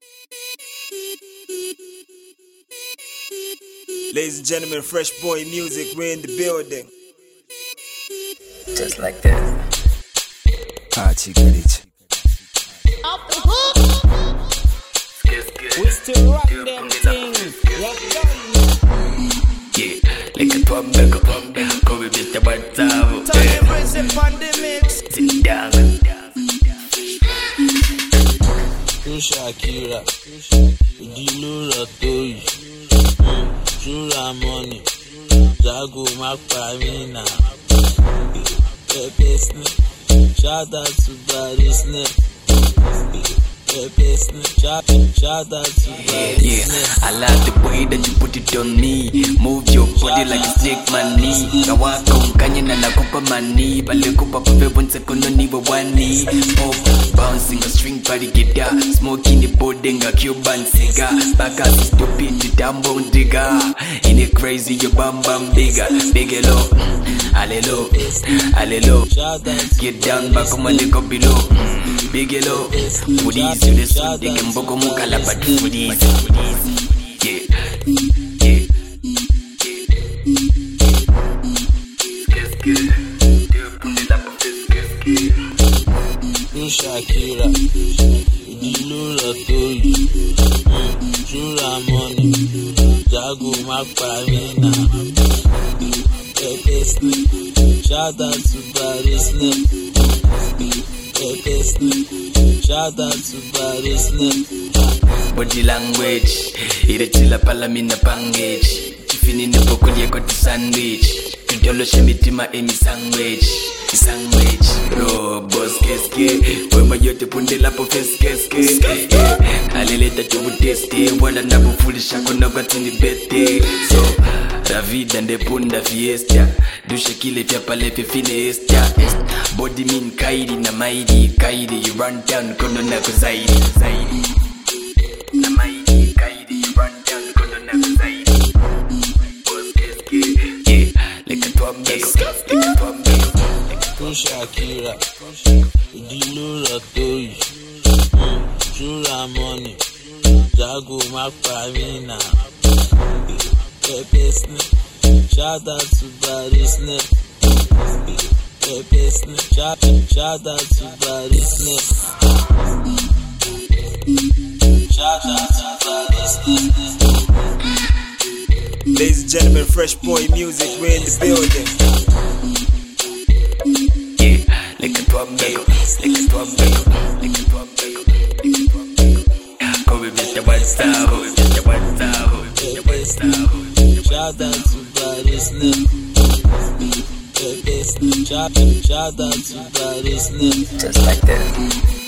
Ladies and gentlemen, Fresh Boy Music, we're in the building. Just like that. Chicarich. Off the hook. We still run them things. Yeah, like a twambe, go with the WhatsApp. Turn the recipe on the mix. Sit down. Shakira, Udilura Toy, Jura Money, Jago Makpamina, Pepe Snip, shout out to Barry Snip, Pepe Snip, shout out to Barry Snip. Yeah, I like the way that you put it on me. Move your body like a snake money. Kawako mkanye na nakupa mani. Bale kupa pupe once kono niwa wani. Pop, bouncing a string party guitar. Smoking the boarding a Cuban cigar. Back as a stupid damn bone digger. In it crazy your bam bam bigger. Big hello, alelo, alelo. Get down back on the go below. Big hello, foodies you the sun. They can boko mukala but foodies. Yeah. Shakira, Udilura Toy, Jura Money, Jago Makpamina, Pepe Snip, shout out to Barry Snip, Pepe Snip, shout out to Barry Snip. Body language, irechila palamina pangage. Chifini nipokulia kwa sandwich. Kujolo shemitima emi sandwich. Sandwich, bro, boss keske. Wema yote punde lapo face keske. Alileta chubu teste. Wala nabu fulisha kuna kwa tini bete. So, la vida nde punda fiesta. Dushe kile fya pale fya fine esta. Body mean kairi na mairi. Kairi, you run down kono na kuzairi. Na mairi, kairi, you run down kono na kuzairi. Boss keske, yeah, like a twambe. Shakira, Udilura Toy, Jura Money, Jago Makpamina, Pepe Snip, shout out to Barry Snip, Pepe Snip, shout out to Barry Snip, shout out to Barry Snip. Ladies and gentlemen, Fresh Boy Music, we're in the building. Like a twambe, go with the WhatsApp, Shout out to Barry Snip, Pepe Snip, shout out to Barry Snip. Just like that.